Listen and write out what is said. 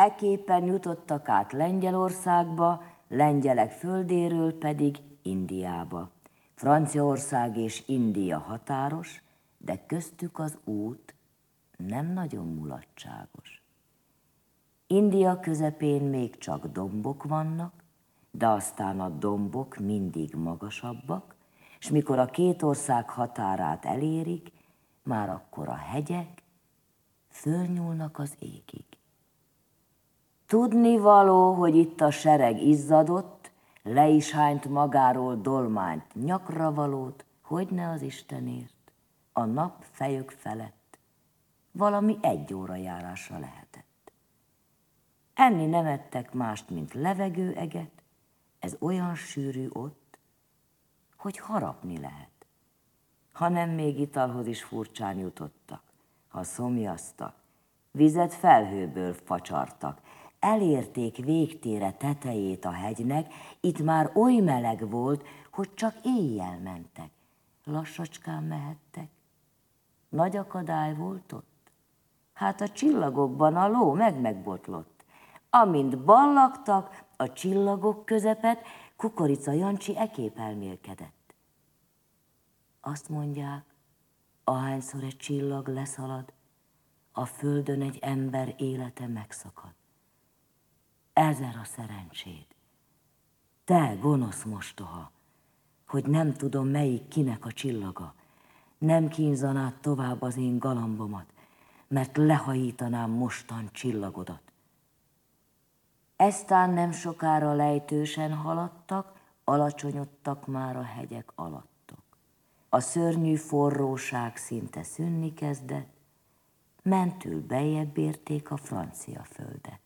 Ekképpen jutottak át Lengyelországba, lengyelek földéről pedig Indiába. Franciaország és India határos, de köztük az út nem nagyon mulatságos. India közepén még csak dombok vannak, de aztán a dombok mindig magasabbak, és mikor a két ország határát elérik, már akkor a hegyek fölnyúlnak az égig. Tudnivaló, hogy itt a sereg izzadott, le is hányt magáról dolmányt, nyakravalót, hogyne az Istenért, a nap fejük felett valami 1 óra járásra lehetett. Enni nem ettek mást, mint levegőeget, ez olyan sűrű ott, hogy harapni lehet. Hanem még italhoz is furcsán jutottak, ha szomjaztak, vizet felhőből facsartak, elérték végtére tetejét a hegynek, itt már oly meleg volt, hogy csak éjjel mentek. Lassacskán mehettek. Nagy akadály volt ott. Hát a csillagokban a ló megbotlott. Amint ballagtak, a csillagok közepet Kukorica Jancsi ekképp elmélkedett. Azt mondják, ahányszor egy csillag leszalad, a földön egy ember élete megszakad. Ezer a szerencséd. Te, gonosz mostoha, hogy nem tudom, melyik kinek a csillaga, nem kínzanád tovább az én galambomat, mert lehajítanám mostan csillagodat. Eztán nem sokára lejtősen haladtak, alacsonyodtak már a hegyek alattok. A szörnyű forróság szinte szűnni kezdett, mentül bejebb érték a francia földet.